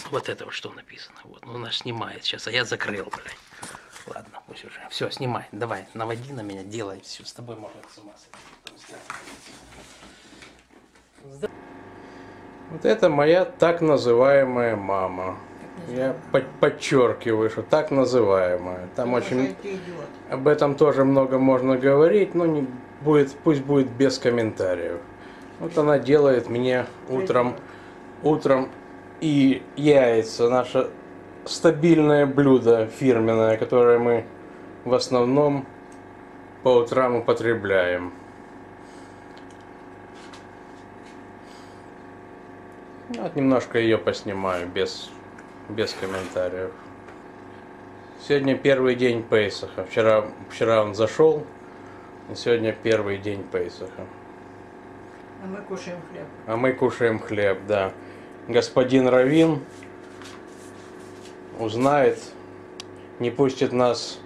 Вот это вот что написано. Вот, ну наш снимает сейчас, а я закрыл, блядь. Ладно, пусть уже. Все, снимай. Давай, наводи на меня, делай все. С тобой можно с ума сойти. Вот это моя так называемая мама. Я подчеркиваю, что так называемая. Там очень об этом тоже много можно говорить, но не будет, пусть будет без комментариев. Вот она делает мне утром и яйца, наше стабильное блюдо фирменное, которое мы в основном по утрам употребляем. Вот немножко ее поснимаю без комментариев. Сегодня первый день Пейсаха. Вчера он зашел, и сегодня первый день Пейсаха. А мы кушаем хлеб. А мы кушаем хлеб, да. Господин Равин узнает, не пустит нас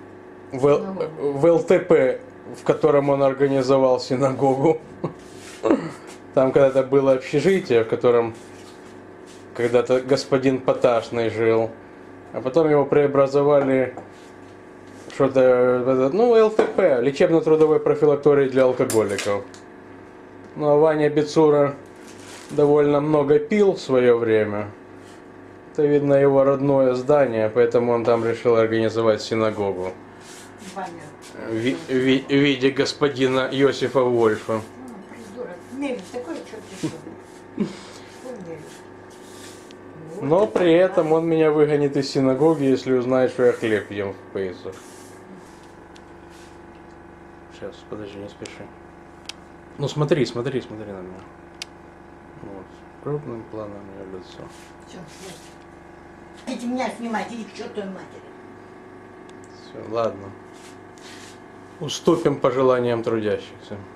в ЛТП, в котором он организовал синагогу. Там когда-то было общежитие, в котором когда-то господин Поташный жил. А потом его преобразовали что-то, ну, ЛТП, лечебно-трудовой профилакторий для алкоголиков. Ну, а Ваня Бецура довольно много пил в свое время. Это, видно, его родное здание, поэтому он там решил организовать синагогу. Ваня. В виде господина Йосифа Вольфа. Придурок. Невель, такой черт. Но при этом он меня выгонит из синагоги, если узнает, что я хлеб ем в Пейсах. Сейчас, подожди, не спеши. Ну смотри на меня. Вот, крупным планом ее лицо. Все, идите меня снимать, иди к чертовой матери. Все, ладно. Уступим пожеланиям трудящихся.